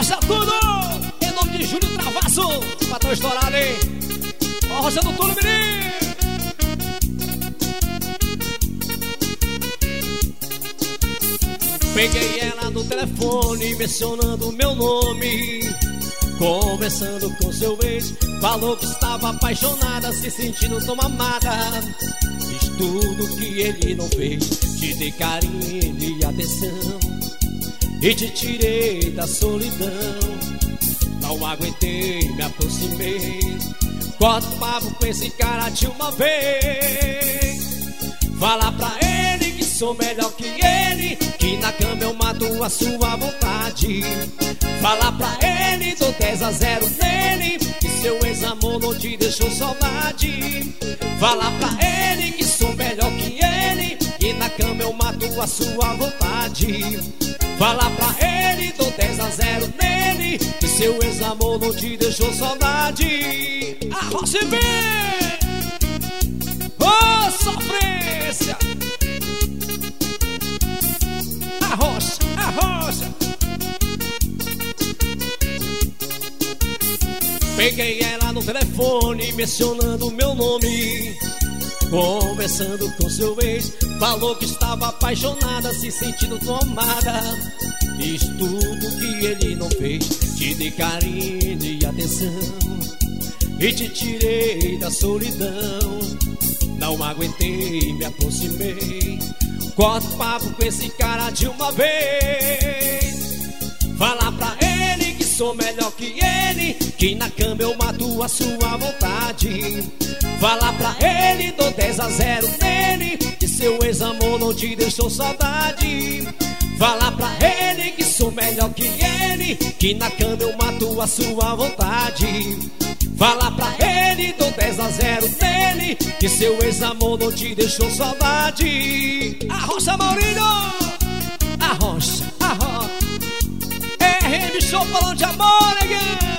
Arrocha tudo! Em nome de Júlio Travasso, patrão estourado, hein? Arrochando tudo, menino! Peguei ela no telefone, mencionando meu nome, conversando com seu ex. Falou que estava apaixonada, se sentindo tão amada. Fiz tudo que ele não fez, te dei carinho e atenção e te tirei da solidão. Não aguentei, me aproximei. Corta o papo com esse cara de uma vez. Fala pra ele que sou melhor que ele, que na cama eu mato a sua vontade. Fala pra ele, dou 10-0 nele, que seu ex-amor não te deixou saudade. Fala pra ele que sou melhor que ele, que na cama eu mato a sua vontade. Fala pra ele, dou 10-0 nele, que seu ex-amor não te deixou saudade. Arrocha e vem! Ô, sofrência! Arrocha, arrocha! Peguei ela no telefone, mencionando meu nome, conversando com seu ex. Falou que estava apaixonada, se sentindo tomada. Fiz tudo que ele não fez, te dei carinho e atenção e te tirei da solidão. Não aguentei, me aproximei. Corta o papo com esse cara de uma vez. Fala pra ele que sou melhor que ele, que na cama eu mato a sua vontade. Fala pra ele, dou 10-0 nele, que seu ex-amor não te deixou saudade. Fala pra ele que sou melhor que ele, que na cama eu mato a sua vontade. Fala pra ele, dou 10-0 nele, que seu ex-amor não te deixou saudade. Arrocha, Maurinho! Arrocha, arrocha. RM Show falando de amor, neguinho!